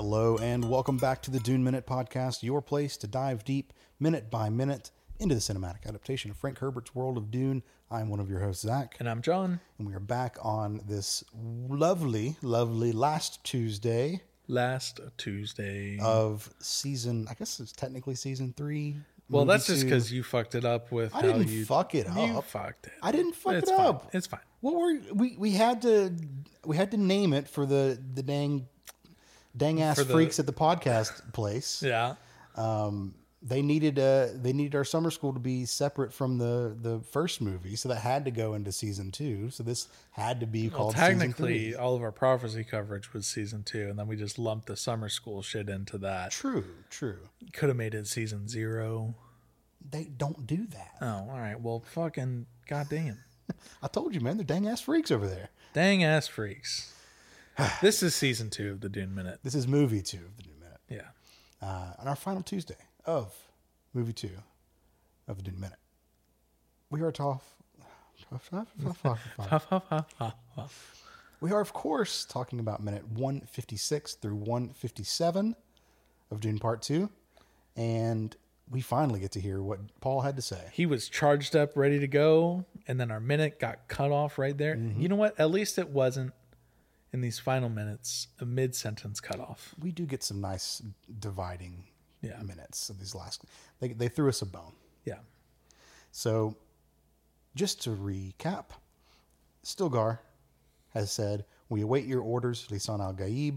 Hello and welcome back to the Dune Minute Podcast, your place to dive deep, minute by minute, into the cinematic adaptation of Frank Herbert's world of Dune. I'm one of your hosts, Zach. And I'm John. And we are back on this lovely last Tuesday of season, I guess it's technically season 3. Well, that's just because you fucked it up with I didn't fuck it up. You fucked it. I didn't fuck It's it fine. up. It's fine. Well, we had to name it for the dang ass freaks at the podcast place. Yeah. They needed our summer school to be separate from the first movie, so that had to go into season 2. So this had to be called technically, season 3. all of our prophecy coverage was season 2, and then we just lumped the summer school shit into that. True. Could have made it season 0. They don't do that. Oh, all right. Well, fucking goddamn. I told you, man. They're dang ass freaks over there. Dang ass freaks. This is season 2 of the Dune Minute. This is movie 2 of the Dune Minute. Yeah. On our final Tuesday of movie 2 of the Dune Minute, we are we are, of course, talking about minute 156 through 157 of Dune Part 2, and we finally get to hear what Paul had to say. He was charged up, ready to go, and then our minute got cut off right there. Mm-hmm. You know what? At least it wasn't, in these final minutes, a mid-sentence cut off. We do get some nice dividing Yeah. minutes of these last. They threw us a bone. Yeah. So, just to recap, Stilgar has said, "We await your orders, Lisan al-Gaib."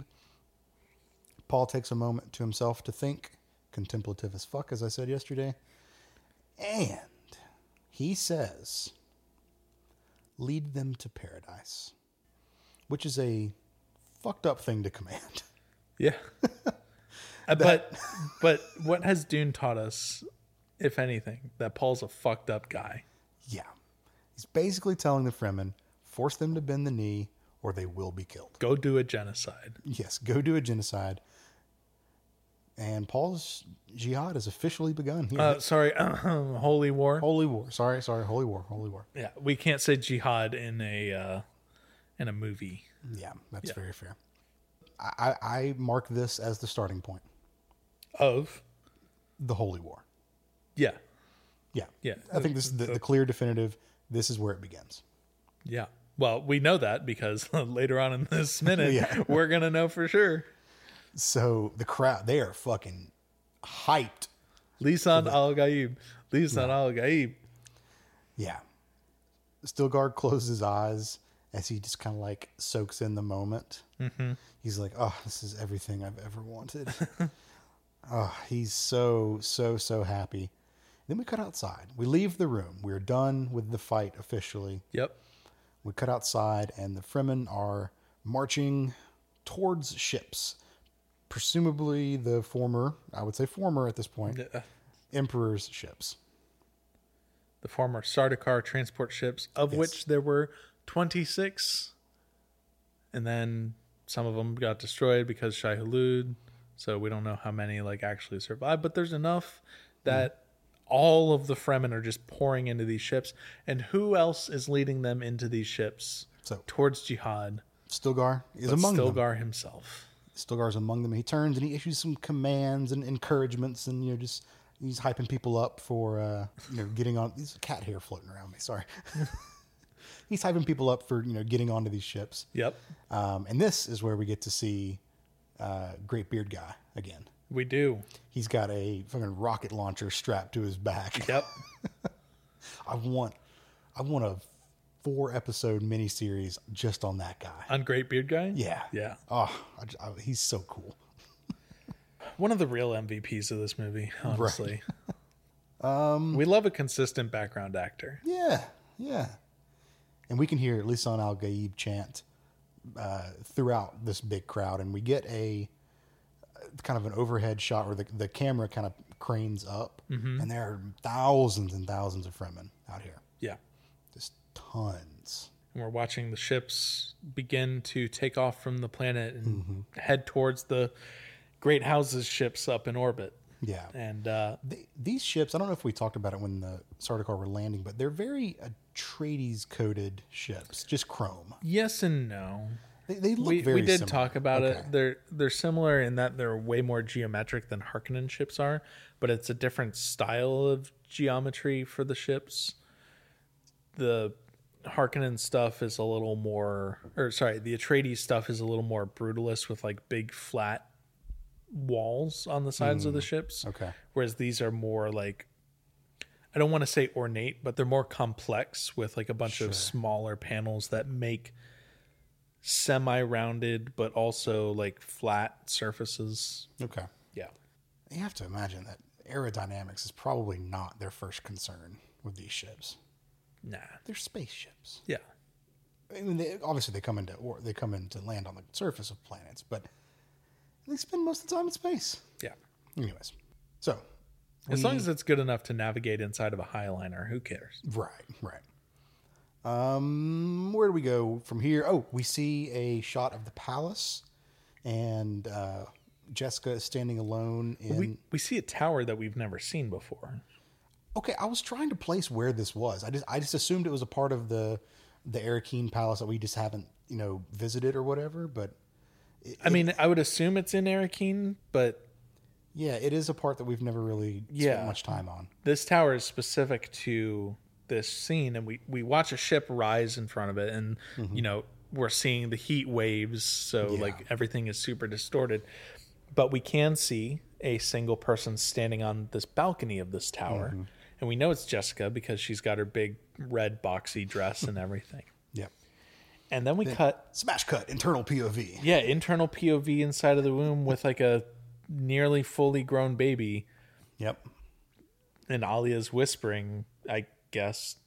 Paul takes a moment to himself to think, contemplative as fuck, as I said yesterday, and he says, "Lead them to paradise," which is a fucked up thing to command. Yeah. But what has Dune taught us, if anything? That Paul's a fucked up guy. Yeah. He's basically telling the Fremen, force them to bend the knee or they will be killed. Go do a genocide. Yes, go do a genocide. And Paul's jihad has officially begun here. Holy war. Holy war. Sorry, holy war. Yeah, we can't say jihad in a movie. Yeah, that's very fair. I mark this as the starting point. Of The holy war. Yeah. Yeah. I think this is the clear definitive, this is where it begins. Yeah. Well, we know that because later on in this minute, we're going to know for sure. So the crowd, they are fucking hyped. Lisan al-Gaib. Lisan al-Gaib. Yeah. Stilgar closes his eyes as he just kind of like soaks in the moment. Mm-hmm. He's like, oh, this is everything I've ever wanted. Oh, he's so happy. Then we cut outside. We leave the room. We're done with the fight officially. Yep. We cut outside, and the Fremen are marching towards ships. Presumably the former at this point, Emperor's ships. The former Sardaukar transport ships, of which there were 26. And then some of them got destroyed because Shai-Hulud. So we don't know how many actually survived. But there's enough that all of the Fremen are just pouring into these ships. And who else is leading them into these ships towards jihad? Stilgar is among them. Stilgar himself. Stilgar's among them. He turns and he issues some commands and encouragements, and he's hyping people up for getting on. There's cat hair floating around me. Sorry. He's hyping people up for getting onto these ships. Yep. And this is where we get to see Great Beard Guy again. We do. He's got a fucking rocket launcher strapped to his back. Yep. I want a 4-episode miniseries just on that guy. On Great Beard Guy? Yeah. Yeah. Oh, he's so cool. One of the real MVPs of this movie, honestly. Right. We love a consistent background actor. Yeah. And we can hear Lisan al-Gaib chant throughout this big crowd, and we get a kind of an overhead shot where the camera kind of cranes up, and there are thousands and thousands of Fremen out here. Yeah. Just tons. And we're watching the ships begin to take off from the planet and head towards the Great Houses ships up in orbit. Yeah. And these ships, I don't know if we talked about it when the Sardaukar were landing, but they're very Atreides-coded ships, just chrome. Yes and no. They look We very did similar. talk about Okay. it. They're similar in that they're way more geometric than Harkonnen ships are, but it's a different style of geometry for the ships. The Harkonnen stuff is a little more, or sorry, the Atreides stuff is a little more brutalist with like big flat walls on the sides of the ships. Okay. Whereas these are more like, I don't want to say ornate, but they're more complex with like a bunch of smaller panels that make semi-rounded but also like flat surfaces. Okay. Yeah. You have to imagine that aerodynamics is probably not their first concern with these ships. Nah. They're spaceships. Yeah. I mean, obviously they come into land on the surface of planets, but they spend most of the time in space. Yeah. Anyways, so As long as it's good enough to navigate inside of a Highliner, who cares? right. Where do we go from here? Oh, we see a shot of the palace, and Jessica is standing alone in. We see a tower that we've never seen before. Okay, I was trying to place where this was. I just assumed it was a part of the Arakeen Palace that we just haven't visited or whatever. But I would assume it's in Arakeen, but yeah, it is a part that we've never really spent much time on. this tower is specific to this scene, and we watch a ship rise in front of it, and we're seeing the heat waves, so like everything is super distorted. But we can see a single person standing on this balcony of this tower, and we know it's Jessica because she's got her big red boxy dress and everything. Yep. And then we cut. Smash cut, internal POV. Yeah, internal POV inside of the womb with like a nearly fully grown baby. Yep. And Alia's whispering, I guess.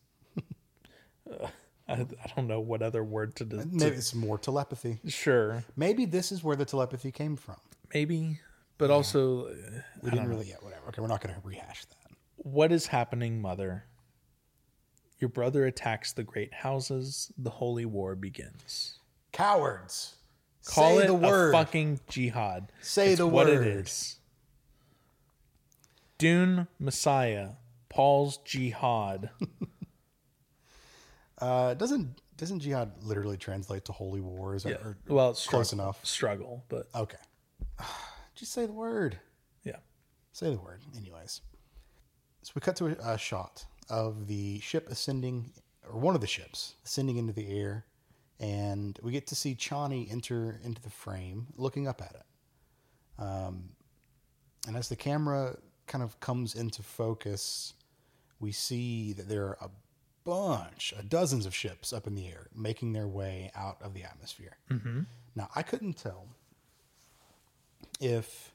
I don't know what other word to do. Maybe it's more telepathy. Sure. Maybe this is where the telepathy came from. Maybe. But also, We didn't really, whatever. Okay, we're not going to rehash that. what is happening, Mother? Your brother attacks the great houses. The holy war begins. Cowards. Call Say it the word. a fucking jihad. Say It's the what word. it is. Dune Messiah. Paul's jihad. Doesn't jihad literally translate to holy war? Is that, or Well, it's close enough? Struggle, but Okay. Just say the word. yeah. Say the word. Anyways. So we cut to a shot of the ship ascending, or one of the ships ascending into the air, and we get to see Chani enter into the frame, looking up at it. And as the camera kind of comes into focus, we see that there are dozens of ships up in the air, making their way out of the atmosphere. Mm-hmm. Now, I couldn't tell if...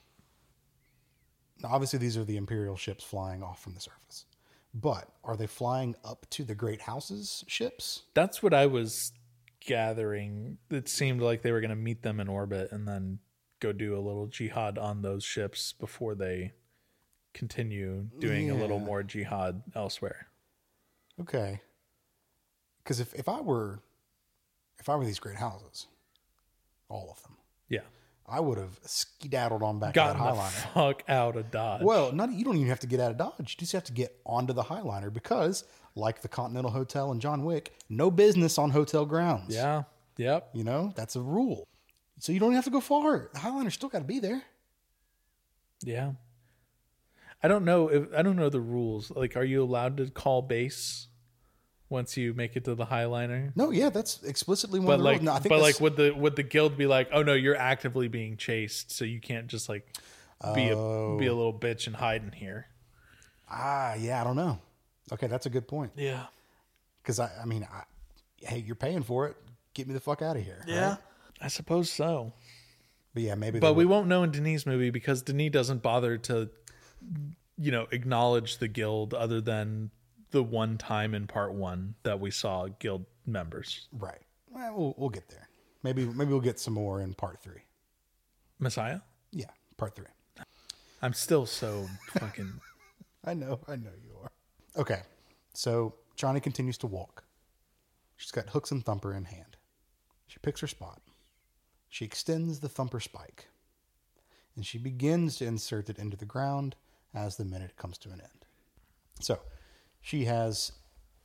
Now, obviously, these are the Imperial ships flying off from the surface. But are they flying up to the Great House's ships? That's what I was gathering. It seemed like they were going to meet them in orbit and then go do a little jihad on those ships before they continue doing a little more jihad elsewhere. Okay. Because if I were these Great Houses, all of them, Yeah. I would have skedaddled on back Gotten to that the Highliner. fuck out of Dodge. Well, you don't even have to get out of Dodge. You just have to get onto the Highliner because, like the Continental Hotel and John Wick, no business on hotel grounds. Yeah. Yep. That's a rule. So you don't have to go far. The Highliner's still got to be there. Yeah. I don't know the rules. Like, are you allowed to call base once you make it to the Highliner? No, yeah, that's explicitly one But of the like, rules. No, I think but that's- like, would the guild be like, oh no, you're actively being chased, so you can't just like be a little bitch and hide in here. yeah, I don't know. Okay, that's a good point. Yeah. Because hey, you're paying for it. Get me the fuck out of here. Yeah. Right? I suppose so. But yeah, maybe. But we won't know in Denis' movie because Denis doesn't bother to, acknowledge the guild other than the one time in part 1 that we saw guild members. Right. Well, we'll get there. Maybe we'll get some more in part 3. Messiah? Yeah, part 3. I'm still so fucking... I know you are. Okay, so Johnny continues to walk. She's got hooks and thumper in hand. She picks her spot. She extends the thumper spike, and she begins to insert it into the ground as the minute comes to an end. So she has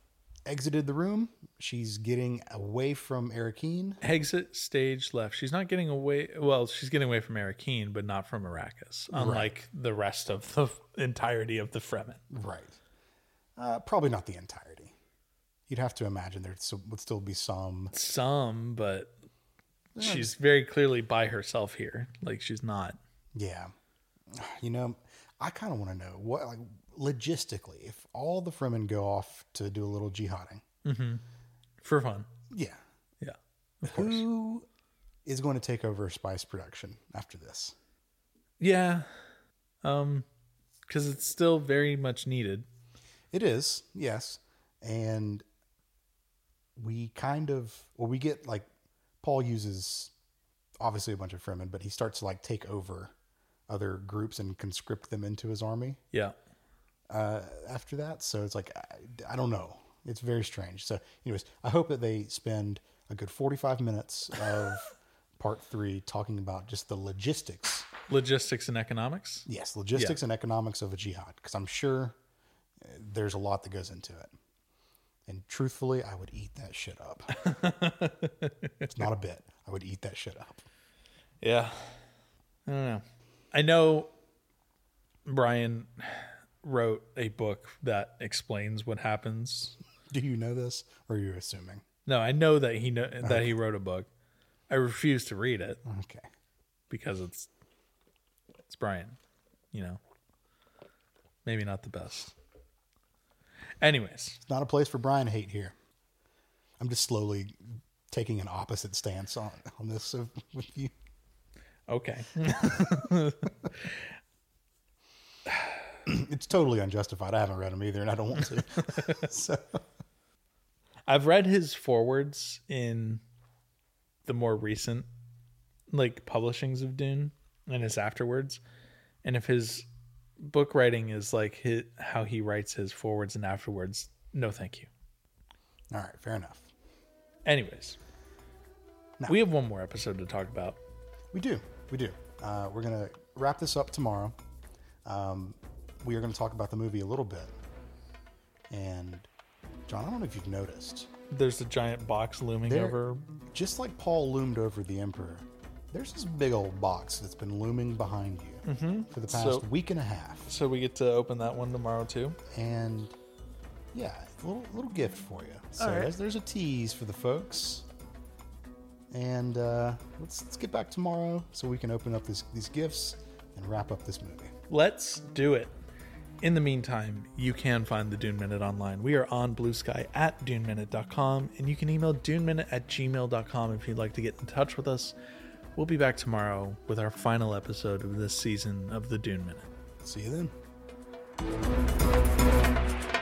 exited the room. She's getting away from Arakeen. Exit stage left. She's not getting away. Well, she's getting away from Arakeen, but not from Arrakis, unlike the rest of the entirety of the Fremen. Right. Probably not the entirety. You'd have to imagine there would still be some. Some, but she's very clearly by herself here. Like, she's not. Yeah. You know, I kind of want to know what, like, logistically, if all the Fremen go off to do a little jihading. Mm-hmm. For fun. Yeah. Yeah. Of course. Who is going to take over spice production after this? Yeah. Because it's still very much needed. It is, yes. And we we get, like, Paul uses obviously a bunch of Fremen, but he starts to, like, take over other groups and conscript them into his army. Yeah. After that. So it's like, I don't know. It's very strange. So anyways, I hope that they spend a good 45 minutes of part 3 talking about just the logistics. Logistics and economics? Yes, logistics and economics of a jihad. Because I'm sure there's a lot that goes into it. And truthfully, I would eat that shit up. It's not a bit. I would eat that shit up. Yeah. I don't know. I know Brian wrote a book that explains what happens. Do you know this, or are you assuming? No, I know that he wrote a book. I refuse to read it. Okay. Because it's Brian, you know. Maybe not the best. Anyways, it's not a place for Brian hate here. I'm just slowly taking an opposite stance on this with you. Okay. It's totally unjustified. I haven't read them either, and I don't want to. So. I've read his forwards in the more recent, like, publishings of Dune and his afterwards. And if his book writing is like how he writes his forwards and afterwards, no thank you. All right, fair enough. Anyways, we have one more episode to talk about. We do. We're going to wrap this up tomorrow. We are going to talk about the movie a little bit. And, John, I don't know if you've noticed. There's a giant box looming over. Just like Paul loomed over the Emperor, there's this big old box that's been looming behind you for the past week and a half. So we get to open that one tomorrow, too? And, yeah, a little gift for you. So there's a tease for the folks. And let's get back tomorrow so we can open up these gifts and wrap up this movie. Let's do it. In the meantime, you can find the Dune Minute online. We are on Blue Sky at duneminute.com, and you can email duneminute@gmail.com if you'd like to get in touch with us. We'll be back tomorrow with our final episode of this season of the Dune Minute. See you then.